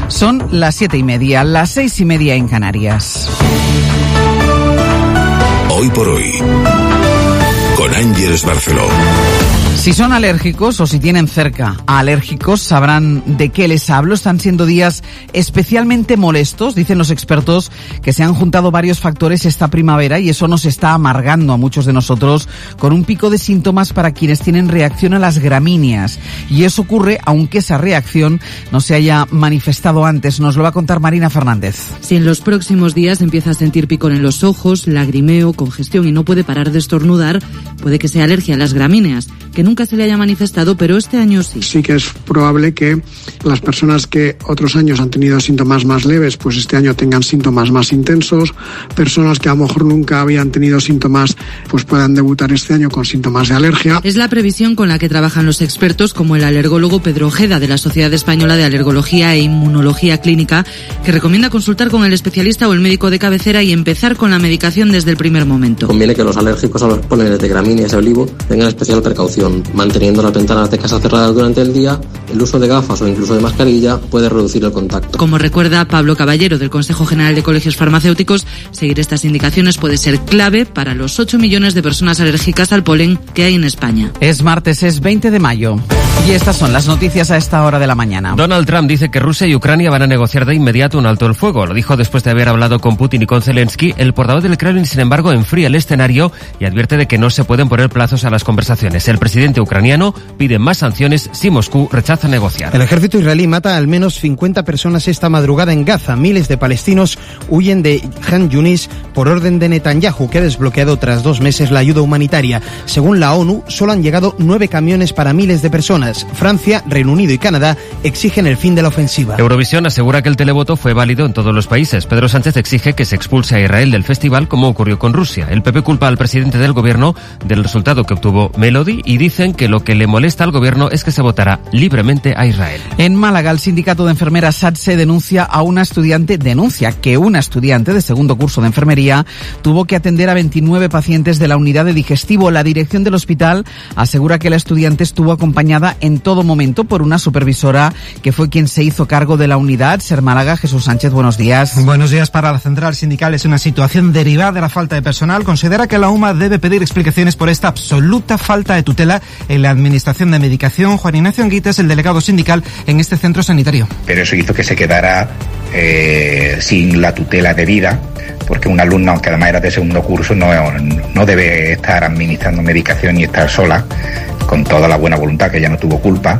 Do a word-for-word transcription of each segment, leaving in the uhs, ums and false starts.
Son las siete y media, las seis y media en Canarias. Hoy por hoy, con Ángeles Barceló. Si son alérgicos o si tienen cerca a alérgicos, sabrán de qué les hablo. Están siendo días especialmente molestos, dicen los expertos, que se han juntado varios factores esta primavera y eso nos está amargando a muchos de nosotros con un pico de síntomas para quienes tienen reacción a las gramíneas. Y eso ocurre aunque esa reacción no se haya manifestado antes. Nos lo va a contar Marina Fernández. Si en los próximos días empieza a sentir picor en los ojos, lagrimeo, congestión y no puede parar de estornudar, puede que sea alergia a las gramíneas, que nunca se le haya manifestado, pero este año sí. Sí que es probable que las personas que otros años han tenido síntomas más leves, pues este año tengan síntomas más intensos. Personas que a lo mejor nunca habían tenido síntomas, pues puedan debutar este año con síntomas de alergia. Es la previsión con la que trabajan los expertos, como el alergólogo Pedro Ojeda, de la Sociedad Española de Alergología e Inmunología Clínica, que recomienda consultar con el especialista o el médico de cabecera y empezar con la medicación desde el primer momento. Conviene que los alérgicos a los pólenes de gramíneas y olivo tengan especial precaución. Manteniendo las ventanas de casa cerradas durante el día, el uso de gafas o incluso de mascarilla puede reducir el contacto. Como recuerda Pablo Caballero, del Consejo General de Colegios Farmacéuticos, seguir estas indicaciones puede ser clave para los ocho millones de personas alérgicas al polen que hay en España. Es martes, es veinte de mayo. Y estas son las noticias a esta hora de la mañana. Donald Trump dice que Rusia y Ucrania van a negociar de inmediato un alto el fuego. Lo dijo después de haber hablado con Putin y con Zelensky. El portavoz del Kremlin, sin embargo, enfría el escenario y advierte de que no se pueden poner plazos a las conversaciones. El presidente ucraniano pide más sanciones si Moscú rechaza negociar. El ejército israelí mata al menos cincuenta personas esta madrugada en Gaza. Miles de palestinos huyen de Khan Yunis por orden de Netanyahu, que ha desbloqueado tras dos meses la ayuda humanitaria. Según la ONU, solo han llegado nueve camiones para miles de personas. Francia, Reino Unido y Canadá exigen el fin de la ofensiva. Eurovisión asegura que el televoto fue válido en todos los países. Pedro Sánchez exige que se expulse a Israel del festival, como ocurrió con Rusia. El P P culpa al presidente del gobierno del resultado que obtuvo Melody y dicen que lo que le molesta al gobierno es que se votará libremente a Israel. En Málaga, el sindicato de enfermeras SATSE denuncia a una estudiante, denuncia que una estudiante de segundo curso de enfermería tuvo que atender a veintinueve pacientes de la unidad de digestivo. La dirección del hospital asegura que la estudiante estuvo acompañada en todo momento por una supervisora que fue quien se hizo cargo de la unidad. Ser Málaga, Jesús Sánchez, buenos días. Buenos días. Para la central sindical es una situación derivada de la falta de personal. Considera que la U M A debe pedir explicaciones por esta absoluta falta de tutela en la administración de medicación. Juan Ignacio Anguita es el delegado sindical en este centro sanitario. Pero eso hizo que se quedara eh, sin la tutela debida, porque un alumno, aunque además era de segundo curso, no, no debe estar administrando medicación y estar sola, con toda la buena voluntad, que ella no tuvo culpa,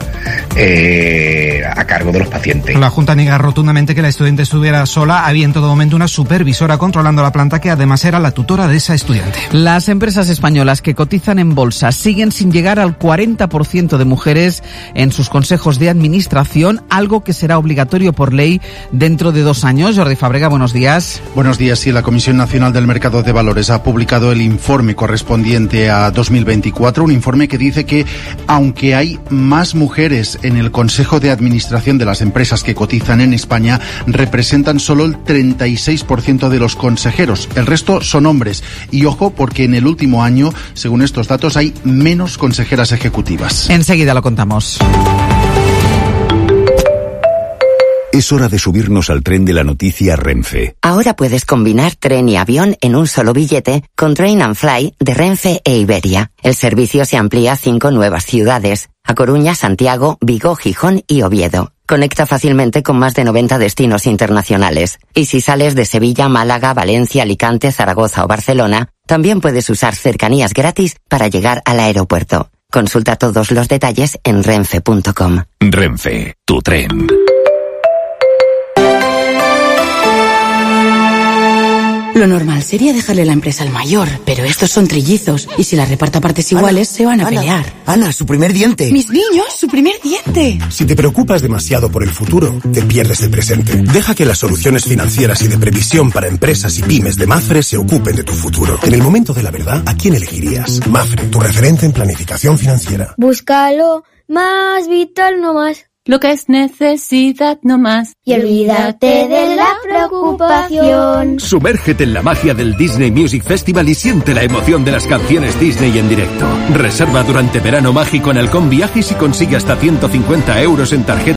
eh, a cargo de los pacientes. La Junta niega rotundamente que la estudiante estuviera sola. Había en todo momento una supervisora controlando la planta que además era la tutora de esa estudiante. Las empresas españolas que cotizan en bolsa siguen sin llegar al cuarenta por ciento de mujeres en sus consejos de administración, algo que será obligatorio por ley dentro de dos años. Jordi Fábrega, buenos días. Buenos días. Sí, la Comisión Nacional del Mercado de Valores ha publicado el informe correspondiente a dos mil veinticuatro, un informe que dice que aunque hay más mujeres en el Consejo de Administración de las empresas que cotizan en España, representan solo el treinta y seis por ciento de los consejeros. El resto son hombres. Y ojo, porque en el último año, según estos datos, hay menos consejeras ejecutivas. Enseguida lo contamos. Es hora de subirnos al tren de la noticia Renfe. Ahora puedes combinar tren y avión en un solo billete con Train and Fly de Renfe e Iberia. El servicio se amplía a cinco nuevas ciudades: A Coruña, Santiago, Vigo, Gijón y Oviedo. Conecta fácilmente con más de noventa destinos internacionales. Y si sales de Sevilla, Málaga, Valencia, Alicante, Zaragoza o Barcelona, también puedes usar cercanías gratis para llegar al aeropuerto. Consulta todos los detalles en renfe punto com. Renfe, tu tren. Lo normal sería dejarle la empresa al mayor, pero estos son trillizos y si la reparto a partes iguales Ana, se van a Ana, pelear. Ana, su primer diente. Mis niños, su primer diente. Si te preocupas demasiado por el futuro, te pierdes el presente. Deja que las soluciones financieras y de previsión para empresas y pymes de Mafre se ocupen de tu futuro. En el momento de la verdad, ¿a quién elegirías? Mafre, tu referente en planificación financiera. Búscalo más vital, no más. Lo que es necesidad no más. Y olvídate de la preocupación. Sumérgete en la magia del Disney Music Festival y siente la emoción de las canciones Disney en directo. Reserva durante verano mágico en Halcón Viajes y consigue hasta ciento cincuenta euros en tarjeta